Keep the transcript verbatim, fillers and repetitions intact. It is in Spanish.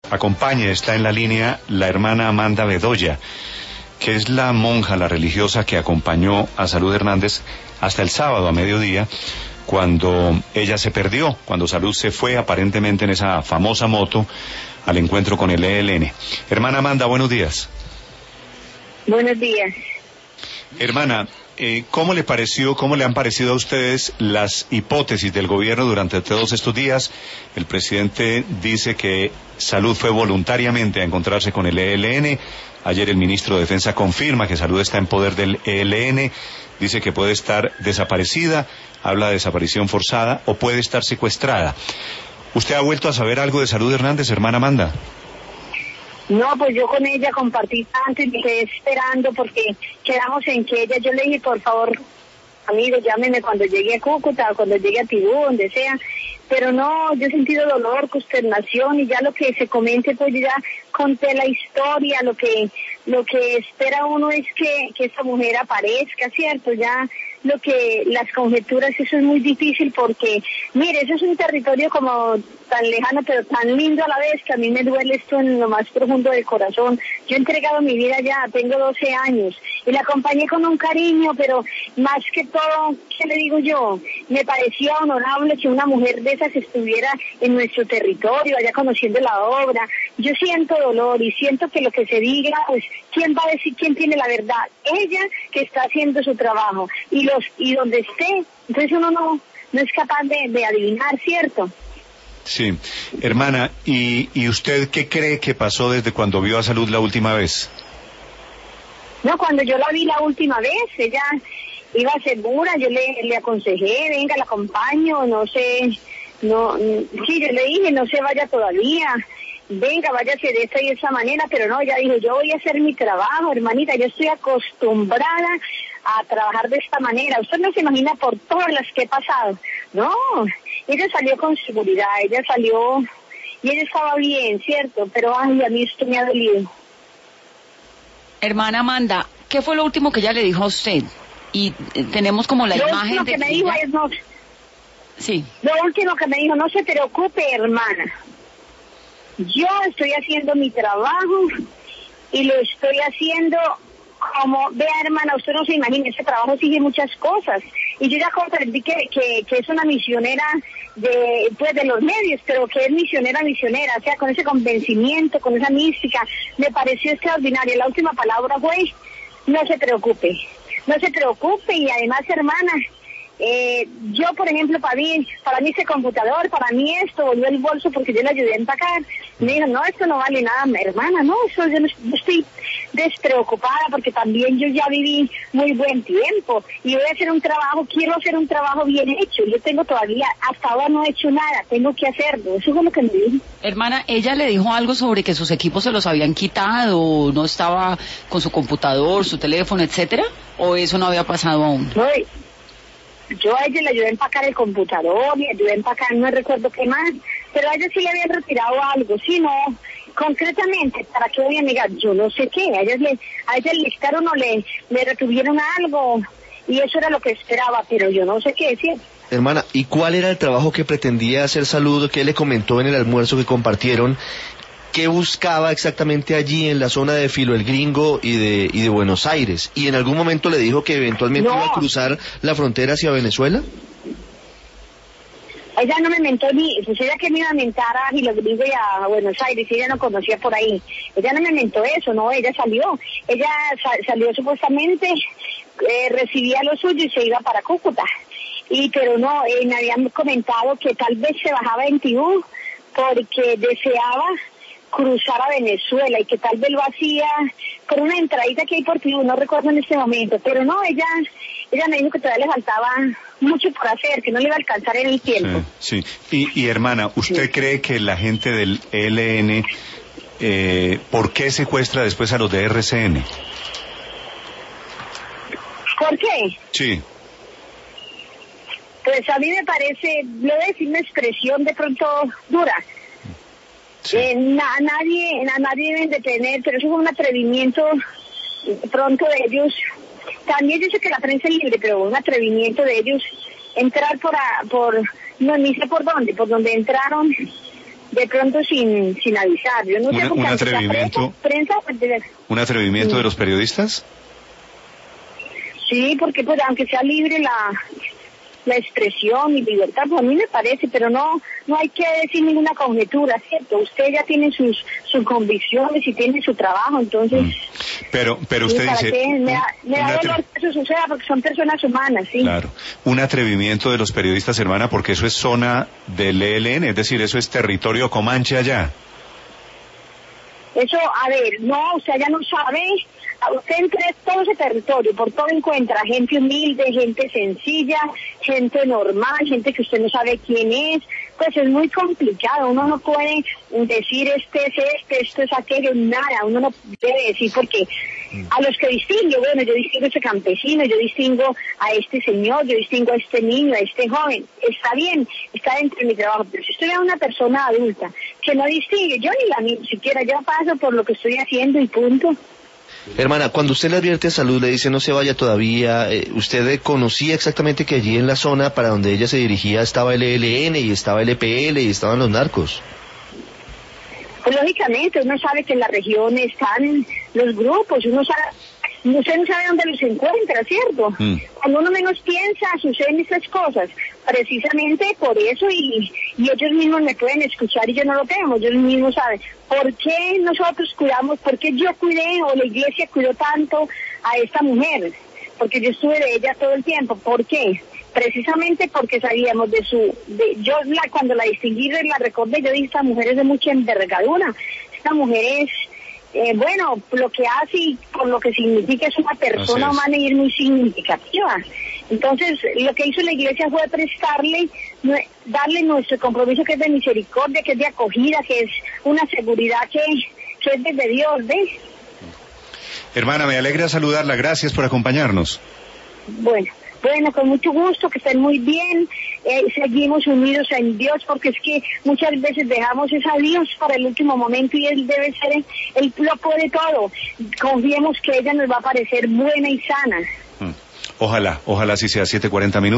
acompañe, está en la línea la hermana Amanda Bedoya, que es la monja, la religiosa que acompañó a Salud Hernández hasta el sábado a mediodía, cuando ella se perdió, cuando Salud se fue aparentemente en esa famosa moto al encuentro con el E L N. Hermana Amanda, buenos días. Buenos días. Hermana, eh, ¿cómo le pareció, cómo le han parecido a ustedes las hipótesis del gobierno durante todos estos días? El presidente dice que Salud fue voluntariamente a encontrarse con el E L N. Ayer el ministro de Defensa confirma que Salud está en poder del E L N. Dice que puede estar desaparecida, habla de desaparición forzada o puede estar secuestrada. ¿Usted ha vuelto a saber algo de Salud Hernández, hermana Amanda? No, pues yo con ella compartí tanto y me quedé esperando porque quedamos en que ella, yo le dije, por favor, amigo, llámeme cuando llegue a Cúcuta, cuando llegue a Tibú, donde sea. Pero no, yo he sentido dolor, consternación y ya lo que se comente, pues ya conté la historia, lo que lo que espera uno es que, que esta mujer aparezca, ¿cierto? Ya lo que, las conjeturas, eso es muy difícil porque, mire, eso es un territorio como tan lejano pero tan lindo a la vez que a mí me duele esto en lo más profundo del corazón. Yo he entregado mi vida ya, tengo doce años y la acompañé con un cariño, pero más que todo, ¿qué le digo yo? Me parecía honorable que una mujer de esas estuviera en nuestro territorio, allá conociendo la obra. Yo siento dolor y siento que lo que se diga, pues, ¿quién va a decir quién tiene la verdad? Ella, que está haciendo su trabajo, y los y donde esté, entonces uno no, no es capaz de, de adivinar, ¿cierto? Sí. Hermana, ¿y, ¿y usted qué cree que pasó desde cuando vio a Salud la última vez? No, cuando yo la vi la última vez, ella iba segura, yo le, le aconsejé, venga, la acompaño, no sé, no, sí, yo le dije, no se vaya todavía, venga, váyase de esta y de esa manera, pero no, ella dijo, yo voy a hacer mi trabajo, hermanita, yo estoy acostumbrada a trabajar de esta manera. Usted no se imagina por todas las que he pasado. No, ella salió con seguridad, ella salió y ella estaba bien, ¿cierto? Pero ay, a mí esto me ha dolido. Hermana Amanda, ¿qué fue lo último que ella le dijo a usted? Y eh, tenemos como la lo imagen último de que me que dijo ella... es no. Sí. Lo último que me dijo, no se preocupe, hermana. Yo estoy haciendo mi trabajo y lo estoy haciendo como, vea, hermana, usted no se imagina, ese trabajo sigue muchas cosas. Y yo ya comprendí que, que, que es una misionera de, pues, de los medios, pero que es misionera, misionera, o sea, con ese convencimiento, con esa mística, me pareció extraordinario. La última palabra fue, no se preocupe, no se preocupe, y además, hermana, Eh, yo, por ejemplo, para mí, para mí ese computador, para mí esto, volvió el bolso porque yo le ayudé a empacar. Me dijo, no, esto no vale nada, hermana, no, eso yo, no, yo estoy despreocupada porque también yo ya viví muy buen tiempo y voy a hacer un trabajo, quiero hacer un trabajo bien hecho. Yo tengo todavía, hasta ahora no he hecho nada, tengo que hacerlo. Eso fue lo que me dijo. Hermana, ¿ella le dijo algo sobre que sus equipos se los habían quitado, no estaba con su computador, su teléfono, etcétera? ¿O eso no había pasado aún? No, yo a ella le ayudé a empacar el computador, le ayudé a empacar, no recuerdo qué más, pero a ella sí le habían retirado algo, sí, no, concretamente, ¿para qué voy a negar? Yo no sé qué, a ella le, a ella le listaron o le, le retuvieron algo, y eso era lo que esperaba, pero yo no sé qué decir. Hermana, ¿y cuál era el trabajo que pretendía hacer Salud? ¿Qué le comentó en el almuerzo que compartieron? ¿Qué buscaba exactamente allí en la zona de Filo el Gringo y de y de Buenos Aires? ¿Y en algún momento le dijo que eventualmente no. iba a cruzar la frontera hacia Venezuela? Ella no me mentó ni, pues ella que me iba a mentar a Filo el Gringo y a Buenos Aires, ella no conocía por ahí. Ella no me mentó eso, no, ella salió. Ella sa- salió supuestamente, eh, recibía lo suyo y se iba para Cúcuta. Y pero no, eh, me habían comentado que tal vez se bajaba en Tibú porque deseaba cruzar a Venezuela y que tal vez lo hacía por una entradita que hay por Tibú, no recuerdo en este momento, pero no, ella ella me dijo que todavía le faltaba mucho por hacer, que no le iba a alcanzar en el tiempo. Sí, sí. Y, y hermana, ¿usted sí. cree que la gente del E L N, eh, ¿por qué secuestra después a los de R C N? ¿Por qué? Sí. Pues a mí me parece, lo de decir una expresión de pronto dura. Sí. Eh, na, nadie, a nadie deben de tener, pero eso es un atrevimiento de pronto de ellos. También yo sé que la prensa es libre, pero un atrevimiento de ellos entrar por, a, por no ni sé por dónde, por donde entraron, de pronto sin sin avisar. Yo no Una, sé por qué un antes la atrevimiento, prensa, prensa, pues, de- un atrevimiento Sí. de los periodistas. sí, porque pues aunque sea libre la la expresión y libertad, pues a mí me parece, pero no no hay que decir ninguna conjetura, ¿cierto? Usted ya tiene sus sus convicciones y tiene su trabajo, entonces... Mm. Pero, pero sí, usted ¿para dice, qué? Me da, me un da atre- dolor que eso suceda porque son personas humanas, sí. claro, un atrevimiento de los periodistas, hermana, porque eso es zona del E L N, es decir, eso es territorio comanche allá. Eso, a ver, no, usted ya no sabe, a usted entre todo ese territorio, por todo encuentra gente humilde, gente sencilla, gente normal, gente que usted no sabe quién es, pues es muy complicado, uno no puede decir este es este, esto es aquello, nada, uno no debe decir porque a los que distingo, bueno, yo distingo a este campesino, yo distingo a este señor, yo distingo a este niño, a este joven, está bien, está dentro de mi trabajo, pero si estoy a una persona adulta que no distingue, yo ni la ni siquiera, yo paso por lo que estoy haciendo y punto. Hermana, cuando usted le advierte a Salud, le dice no se vaya todavía, eh, ¿usted conocía exactamente que allí en la zona para donde ella se dirigía estaba el E L N y estaba el E P L y estaban los narcos? Pues lógicamente uno sabe que en la región están los grupos, uno sabe, usted no sabe dónde los encuentra, ¿cierto? Mm. Cuando uno menos piensa suceden estas cosas, precisamente por eso y, y ellos mismos me pueden escuchar y yo no lo tengo, ellos mismos saben por qué nosotros cuidamos, por qué yo cuidé o la iglesia cuidó tanto a esta mujer, porque yo estuve de ella todo el tiempo, ¿por qué? Precisamente porque sabíamos de su, de, yo la, cuando la distinguí, la recordé, yo dije, esta mujer es de mucha envergadura, esta mujer es, eh, bueno, lo que hace y por lo que significa es una persona es. humana y es muy significativa. Entonces, lo que hizo la iglesia fue prestarle, nue- darle nuestro compromiso que es de misericordia, que es de acogida, que es una seguridad que, que es desde Dios, ¿ves? Hermana, me alegra saludarla, gracias por acompañarnos. Bueno. Bueno, con mucho gusto, que estén muy bien, eh, seguimos unidos en Dios, porque es que muchas veces dejamos es a Dios para el último momento y Él debe ser el, el lo puede todo. Confiemos que ella nos va a parecer buena y sana. Mm. Ojalá, ojalá si sea siete cuarenta minutos.